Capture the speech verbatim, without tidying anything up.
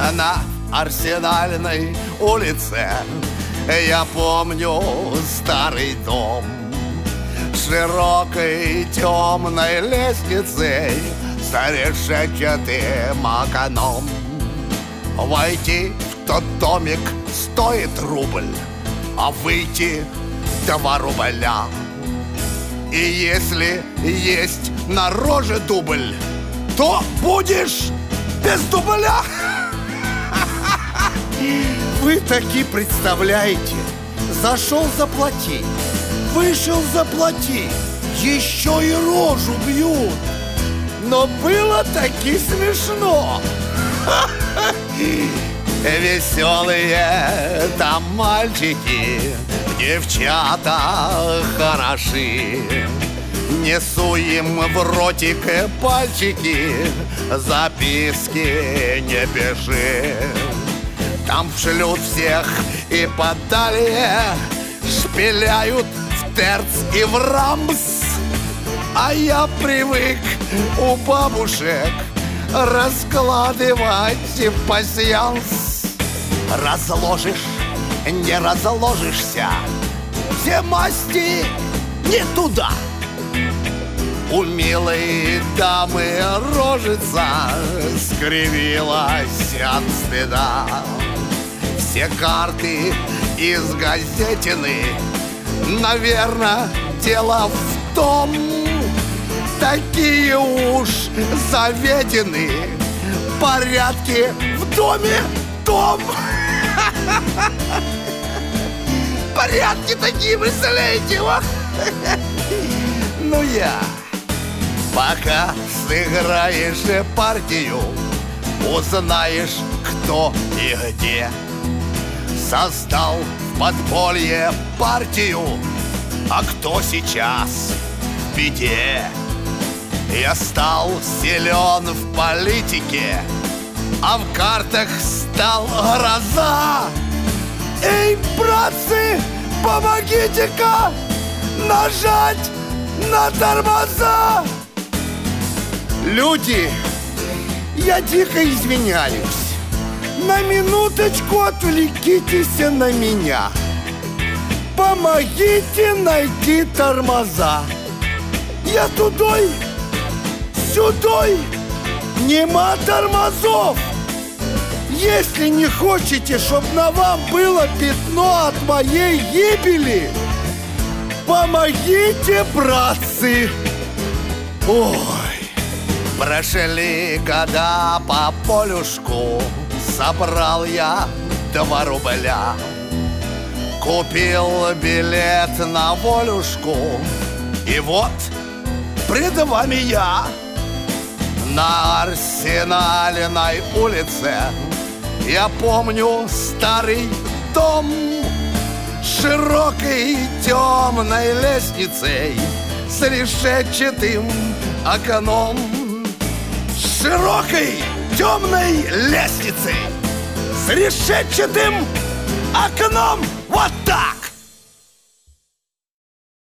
на Арсенальной улице. Я помню старый дом с широкой темной лестницей, с решетчатым окном. Войти в тот домик стоит рубль, а выйти два рубля. И если есть на роже дубль, то будешь без дубля. Вы таки представляете, зашел заплати, вышел заплати, еще и рожу бьют. Но было таки смешно. Веселые там мальчики, девчата хороши. Несу им в ротик пальчики, записки не пиши. Там шлют всех и подалее, шпиляют в терц и в рамс. А я привык у бабушек раскладывать пасьянс. Разложишь, не разложишься, все масти не туда. У милой дамы рожица скривилась от стыда. Все карты из газетины, наверное, дело в том, такие уж заведены порядки в доме том. Порядки такие, представляете? Ну я, пока сыграешь партию, узнаешь, кто и где. Создал в подполье партию, а кто сейчас в беде. Я стал силен в политике, а в картах стал гроза. Эй, братцы, помогите-ка нажать на тормоза. Люди, я дико извиняюсь, на минуточку отвлекитесь на меня. Помогите найти тормоза. Я тудой, сюдой, нема тормозов. Если не хотите, чтоб на вам было пятно от моей гибели, помогите, братцы. Ой. Прошли года по полюшку, собрал я два рубля. Купил билет на волюшку, и вот пред вами я. На Арсенальной улице я помню старый дом с широкой темной лестницей, с решетчатым окном. С широкой темной лестницей, с решетчатым окном. Вот так!